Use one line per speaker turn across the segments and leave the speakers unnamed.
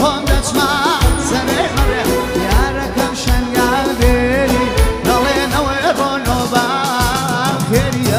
بخون دچما سری مره یارکم شنگال بیری ناله نوی بونو با خیریه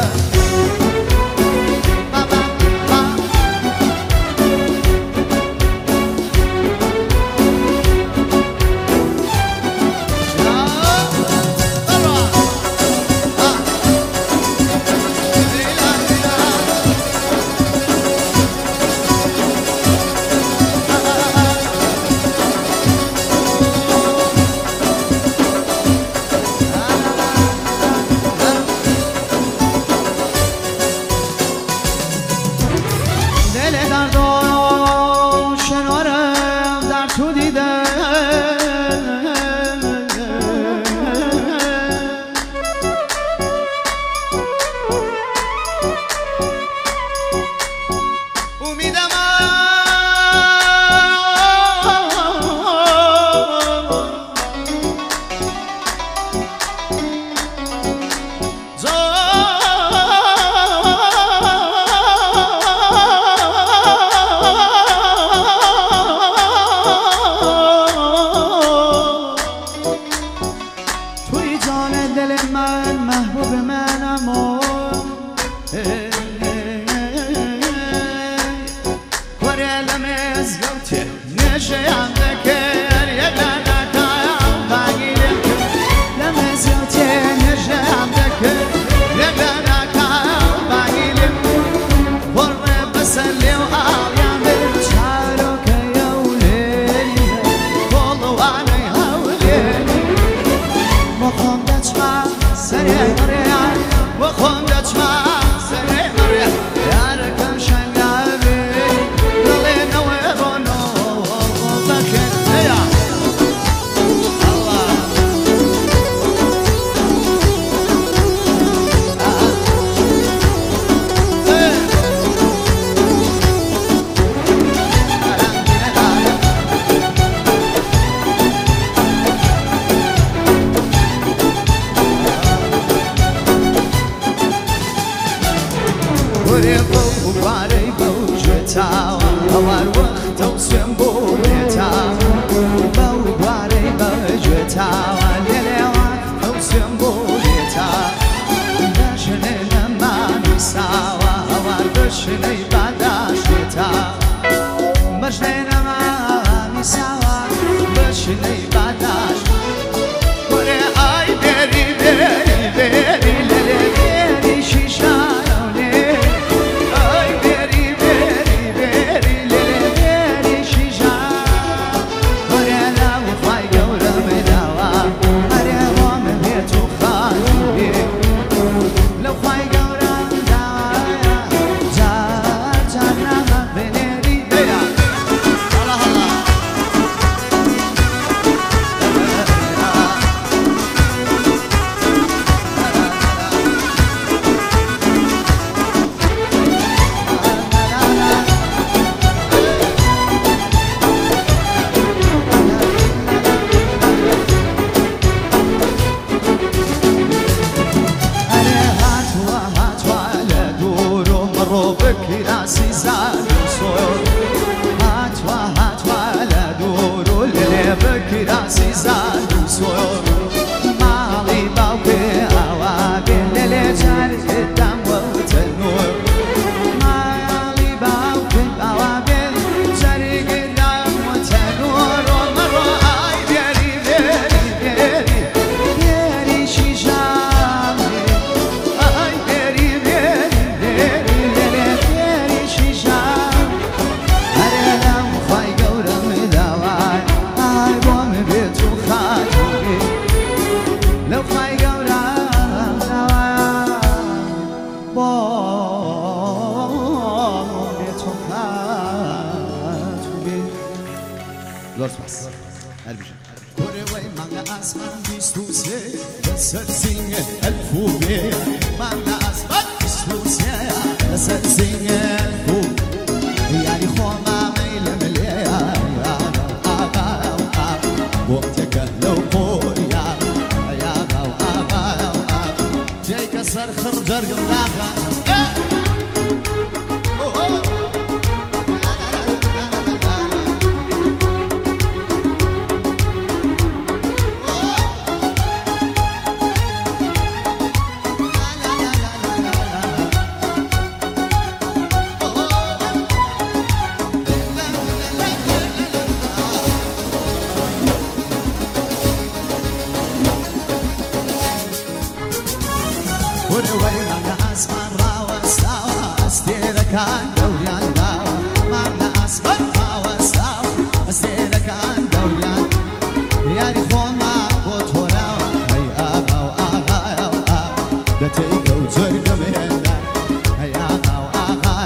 كان دوريان داوا ما ناس ما وساوا أسير كان دوريان ياري خوما بوتورا هي آغا وآغا وآغا بتيك وترق مهنا هي آغا وآغا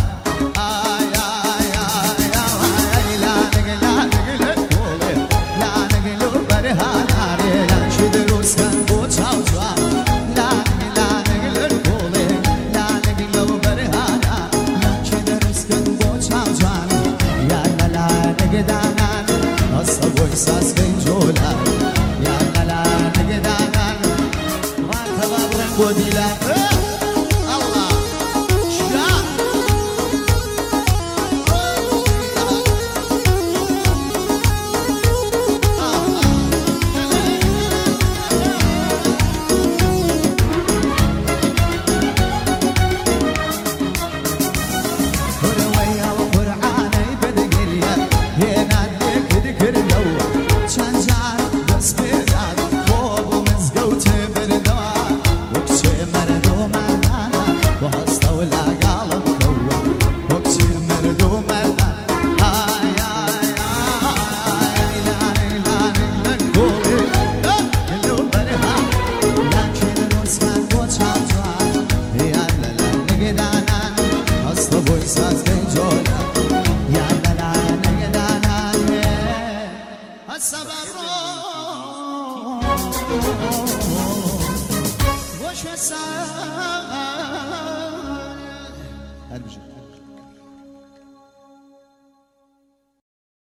لا نقل الكولي لا نقل برهانا لا شدروس كان بوتشاو جوان لا نقل الكولي لا نقل برهانا لا شدروس كان بوتشاو جوان يا لا نقدانا أصبوي ساس بنجولا يا لا نقدانا ما تبابرن بوديلا الله شاء هرويا وقرعاني بدقليا هنا لك ذكر لو شنجار بس بيزاد خوب ومزقوت بردوا وكشي مردو مردانا وهستا ولا قالب كوا وكشي مردو مردانا لا نقولي اللو برها لكن الوسكان بوشال جوان يا لا نقدانا أصلا بويساس بنجولا يا لا نقدانا السبب وش السبب